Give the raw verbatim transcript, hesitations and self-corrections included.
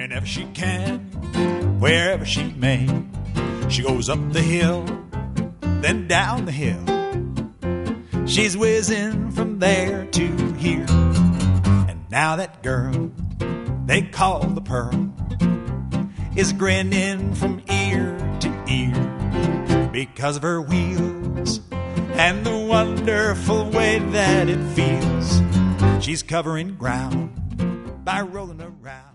whenever she can, wherever she may. She goes up the hill, then down the hill. She's whizzing from there to here. And now that girl they call the Pearl is grinning from ear to ear because of her wheels and the wonderful way that it feels. She's covering ground by rolling around.